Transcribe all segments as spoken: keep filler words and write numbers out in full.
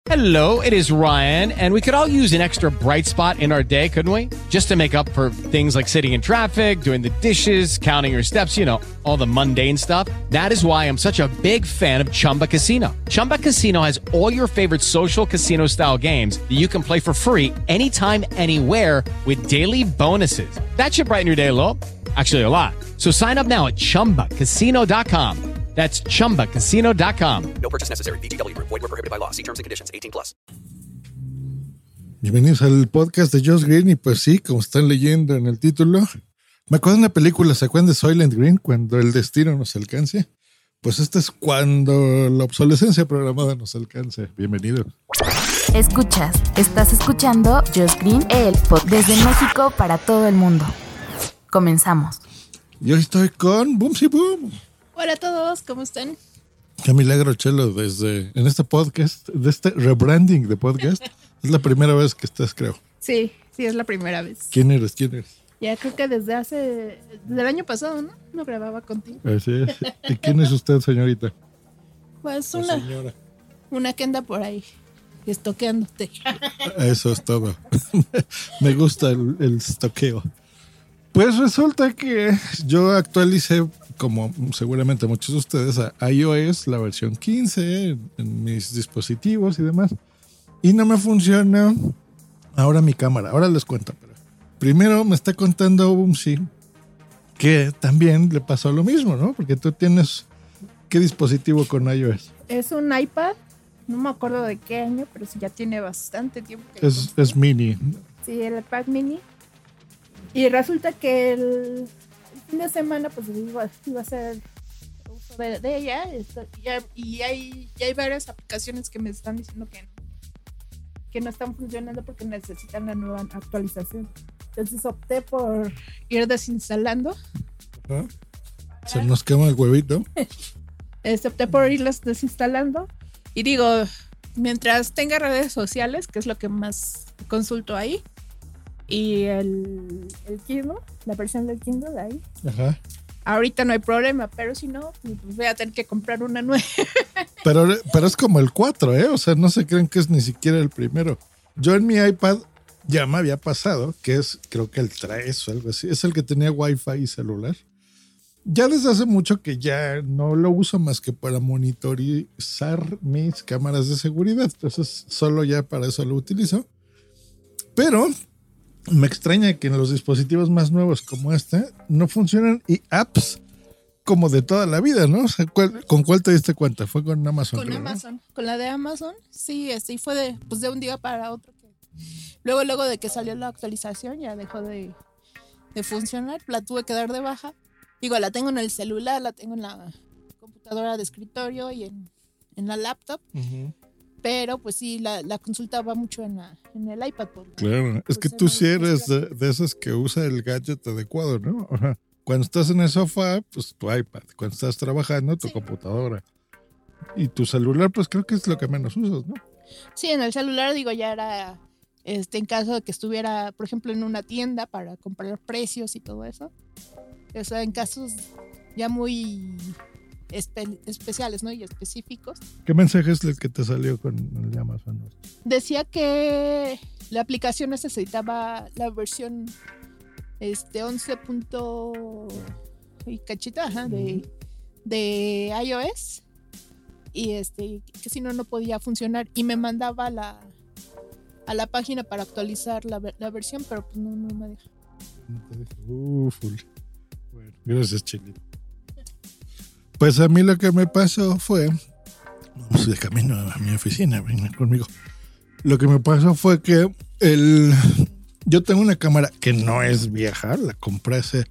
Hello, it is Ryan, and we could all use an extra bright spot in our day, couldn't we? Just to make up for things like sitting in traffic, doing the dishes, counting your steps, you know, all the mundane stuff. That is why I'm such a big fan of Chumba Casino. Chumba Casino has all your favorite social casino-style games that you can play for free anytime, anywhere with daily bonuses. That should brighten your day a little. Actually, a lot. So sign up now at chumba casino dot com. That's chumba casino dot com. No purchase necessary. V G W Group. Void where prohibited by law. See terms and conditions. eighteen plus. Bienvenidos al podcast de Josh Green. Y pues sí, como están leyendo en el título, me acuerdo de una película, ¿se acuerdan de Soylent Green? Cuando el destino nos alcance. Pues este es cuando la obsolescencia programada nos alcance. Bienvenido. Escuchas, estás escuchando Josh Green, el podcast desde México para todo el mundo. Comenzamos. Yo estoy con Boomsy Boom. Hola a todos, ¿cómo están? Qué milagro, Chelo, desde en este podcast, de este rebranding de podcast. Es la primera vez que estás, creo. Sí, sí, es la primera vez. ¿Quién eres? ¿Quién eres? Ya creo que desde hace, desde el año pasado, ¿no? No grababa contigo. Así es. ¿Y quién es usted, señorita? Pues La una, señora. una que anda por ahí, estoqueándote. Eso es todo. Me gusta el, el estoqueo. Pues resulta que yo actualicé, como seguramente muchos de ustedes, a iOS, la versión quince en, en mis dispositivos y demás. Y no me funciona ahora mi cámara. Ahora les cuento. Pero primero me está contando Boomsy que también le pasó lo mismo, ¿no? Porque tú tienes, ¿qué dispositivo con iOS? Es un iPad, no me acuerdo de qué año, pero sí ya tiene bastante tiempo. Que Es, es mini. Sí, el iPad mini. Y resulta que el, el fin de semana pues iba, iba a hacer uso de, de ella esto, y, hay, y hay, y hay varias aplicaciones que me están diciendo que no, que no están funcionando porque necesitan la nueva actualización. Entonces opté por ir desinstalando. ¿Ah? Se nos quema el huevito. Este, opté por irlas desinstalando y digo, mientras tenga redes sociales, que es lo que más consulto ahí, y el, el Kindle, la versión del Kindle ahí. Ajá. Ahorita no hay problema, pero si no, pues voy a tener que comprar una nueva. Pero, pero es como el cuatro, ¿eh? O sea, no se creen que es ni siquiera el primero. Yo en mi iPad ya me había pasado, que es, creo que el tres o algo así. Es el que tenía Wi-Fi y celular. Ya desde hace mucho que ya no lo uso más que para monitorizar mis cámaras de seguridad. Entonces, solo ya para eso lo utilizo. Pero me extraña que en los dispositivos más nuevos como este no funcionan y apps como de toda la vida, ¿no? O sea, ¿cuál, ¿con cuál te diste cuenta? Fue con Amazon. Con creo, Amazon, ¿no? con la de Amazon, sí, este, y fue de, pues de un día para otro. Que, luego, luego de que salió la actualización ya dejó de, de funcionar, la tuve que dar de baja. Digo, la tengo en el celular, la tengo en la computadora de escritorio y en, en la laptop. Uh-huh. Pero pues sí, la, la consulta va mucho en, la, en el iPad. Por, claro, es pues, que tú sí eres de, de esas que usa el gadget adecuado, ¿no? Ajá. Cuando estás en el sofá, pues tu iPad. Cuando estás trabajando, tu sí. computadora. Y tu celular, pues creo que es lo que menos usas, ¿no? Sí, en el celular, digo, ya era este, en caso de que estuviera, por ejemplo, en una tienda para comprar precios y todo eso. O sea, en casos ya muy espe- especiales, ¿no? Y específicos. ¿Qué mensaje es el que te salió con el de Amazon? Decía que la aplicación necesitaba la versión este once punto y cachita, ajá, de, de iOS, y este que si no no podía funcionar, y me mandaba la a la página para actualizar la, la versión, pero pues no, no me deja. No te deja. Uh, full. Bueno, gracias, Chilito. Pues a mí lo que me pasó fue, vamos de camino a mi oficina, ven conmigo. Lo que me pasó fue que el yo tengo una cámara que no es vieja, la compré hace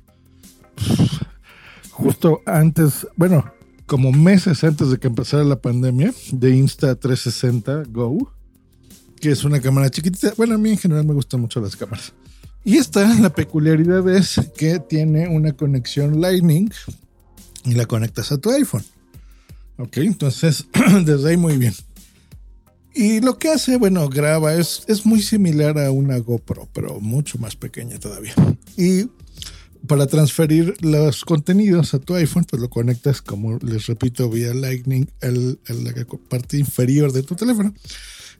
justo antes, bueno, como meses antes de que empezara la pandemia, de Insta trescientos sesenta Go, que es una cámara chiquitita. Bueno, a mí en general me gustan mucho las cámaras. Y esta, la peculiaridad es que tiene una conexión Lightning y la conectas a tu iPhone. Ok, entonces desde ahí muy bien. Y lo que hace, bueno, graba, es, es muy similar a una GoPro, pero mucho más pequeña todavía. Y para transferir los contenidos a tu iPhone, pues lo conectas, como les repito, vía Lightning a la parte inferior de tu teléfono.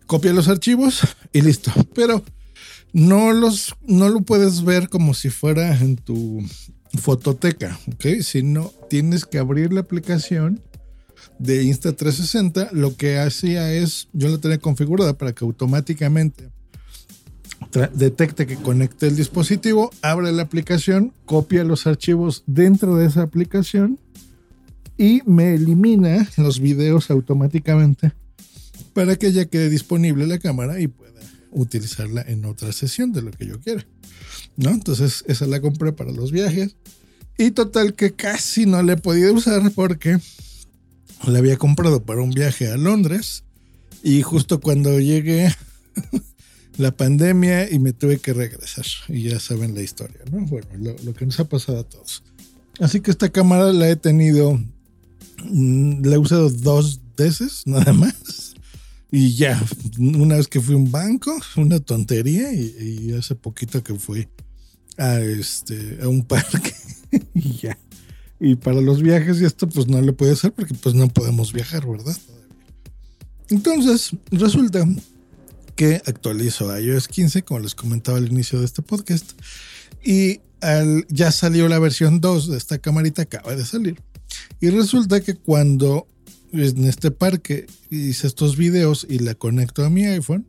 copia los archivos y listo. Pero no los, no lo puedes ver como si fuera en tu fototeca, ¿ok? Sino tienes que abrir la aplicación de Insta trescientos sesenta. Lo que hacía es, yo la tenía configurada para que automáticamente tra- detecte que conecte el dispositivo, abre la aplicación, copia los archivos dentro de esa aplicación y me elimina los videos automáticamente para que ya quede disponible la cámara y pueda utilizarla en otra sesión de lo que yo quiera, ¿no? Entonces esa la compré para los viajes y total que casi no la he podido usar porque la había comprado para un viaje a Londres y justo cuando llegué la pandemia y me tuve que regresar y ya saben la historia, ¿no? Bueno, lo, lo que nos ha pasado a todos. Así que esta cámara la he tenido, la he usado dos veces nada más. Y ya, una vez que fui a un banco, una tontería, y, y hace poquito que fui a, este, a un parque, y ya. Y para los viajes y esto, pues no lo puedo hacer porque pues no podemos viajar, ¿verdad? Entonces, resulta que actualizo a iOS quince, como les comentaba al inicio de este podcast, y al, ya salió la versión dos de esta camarita, acaba de salir. Y resulta que cuando en este parque hice estos videos y la conecto a mi iPhone,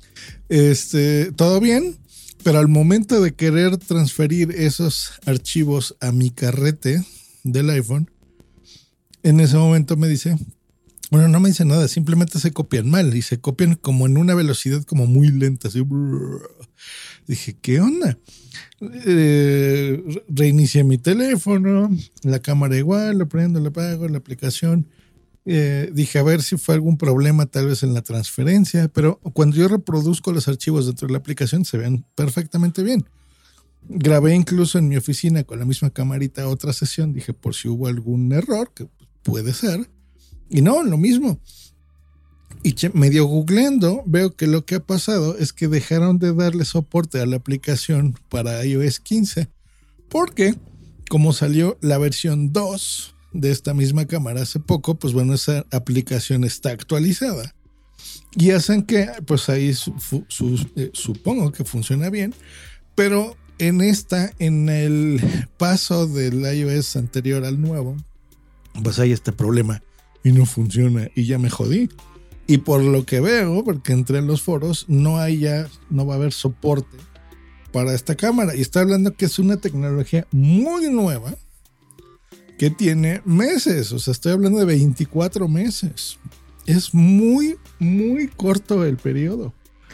este, todo bien, pero al momento de querer transferir esos archivos a mi carrete del iPhone, en ese momento me dice, bueno, no me dice nada, simplemente se copian mal y se copian como en una velocidad como muy lenta, así. Dije, ¿qué onda? Eh, reinicié mi teléfono, la cámara igual, lo prendo, lo apago, la aplicación. Eh, dije a ver si fue algún problema tal vez en la transferencia, pero cuando yo reproduzco los archivos dentro de la aplicación se ven perfectamente bien. Grabé incluso en mi oficina con la misma camarita otra sesión, dije por si hubo algún error, que puede ser, y no, lo mismo. Y medio googleando veo que lo que ha pasado es que dejaron de darle soporte a la aplicación para iOS quince porque como salió la versión dos de esta misma cámara hace poco, pues bueno, esa aplicación está actualizada y hacen que pues ahí su, su, eh, supongo que funciona bien, pero en esta, en el paso del iOS anterior al nuevo, pues hay este problema y no funciona y ya me jodí. Y por lo que veo, porque entré en los foros, no hay ya, no va a haber soporte para esta cámara. Y está hablando que es una tecnología muy nueva que tiene meses. O sea, estoy hablando de veinticuatro meses. Es muy, muy corto el periodo.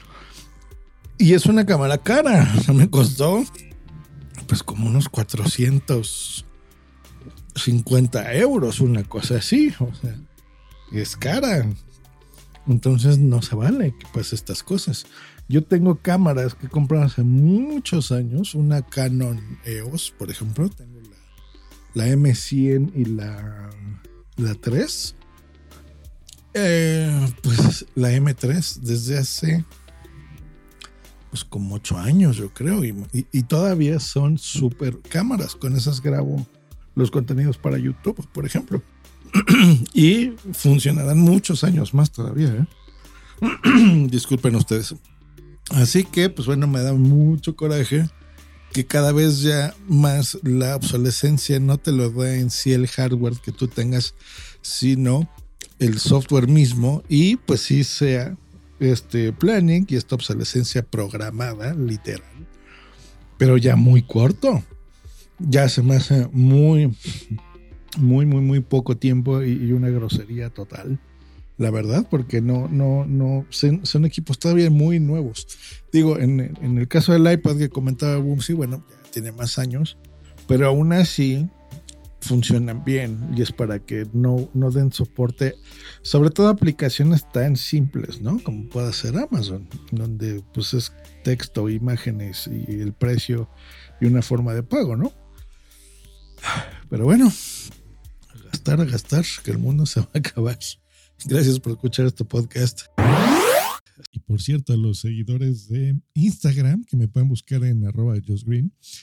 Y es una cámara cara. O sea, me costó pues como unos cuatrocientos cincuenta euros, una cosa así. O sea, es cara. Entonces no se vale que pase estas cosas. Yo tengo cámaras que compré hace muchos años, una Canon E O S, por ejemplo, tengo la, la M cien y la, la tres. Eh, pues la M tres desde hace pues como ocho años yo creo, y, y, y todavía son súper cámaras. Con esas grabo los contenidos para YouTube, por ejemplo. Y funcionarán muchos años más todavía, ¿eh? Disculpen ustedes. Así que, pues bueno, me da mucho coraje que cada vez ya más la obsolescencia no te lo da en sí el hardware que tú tengas, sino el software mismo, y pues sí sea este planning y esta obsolescencia programada, literal, pero ya muy corto. Ya se me hace muy... muy, muy, muy poco tiempo y, y una grosería total, la verdad, porque no, no, no, son, son equipos todavía muy nuevos. Digo, en, en el caso del iPad que comentaba Bumsy, bueno, ya tiene más años, pero aún así funcionan bien y es para que no, no den soporte, sobre todo aplicaciones tan simples, ¿no? Como puede ser Amazon, donde pues es texto, imágenes y el precio y una forma de pago, ¿no? Pero bueno, gastar, a gastar, que el mundo se va a acabar. Gracias por escuchar este podcast. Y por cierto, a los seguidores de Instagram, que me pueden buscar en arroba justgreen,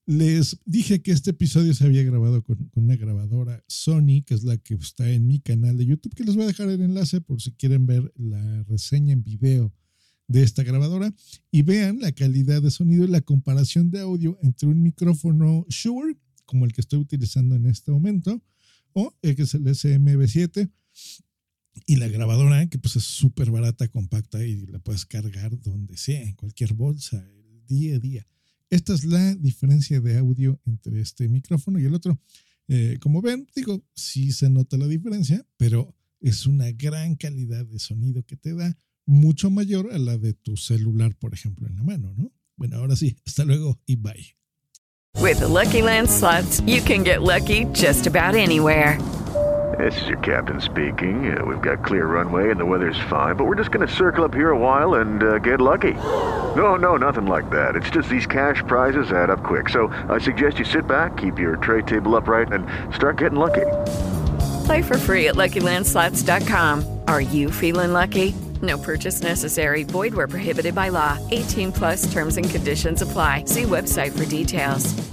Les dije que este episodio se había grabado con, con una grabadora Sony, que es la que está en mi canal de YouTube, que les voy a dejar el enlace por si quieren ver la reseña en video de esta grabadora y vean la calidad de sonido y la comparación de audio entre un micrófono Shure, como el que estoy utilizando en este momento, o el que es el S M B siete, y la grabadora, que pues es súper barata, compacta y la puedes cargar donde sea, en cualquier bolsa, el día a día. Esta es la diferencia de audio entre este micrófono y el otro. Eh, como ven, digo, sí se nota la diferencia, pero es una gran calidad de sonido que te da, mucho mayor a la de tu celular, por ejemplo, en la mano, ¿no? Bueno, ahora sí, hasta luego y bye. With the Lucky Land Slots, you can get lucky just about anywhere. This is your captain speaking. Uh, we've got clear runway and the weather's fine, but we're just going to circle up here a while and uh, get lucky. No, no, nothing like that. It's just these cash prizes add up quick. So I suggest you sit back, keep your tray table upright, and start getting lucky. Play for free at Lucky Land Slots dot com. Are you feeling lucky? No purchase necessary. Void where prohibited by law. eighteen plus terms and conditions apply. See website for details.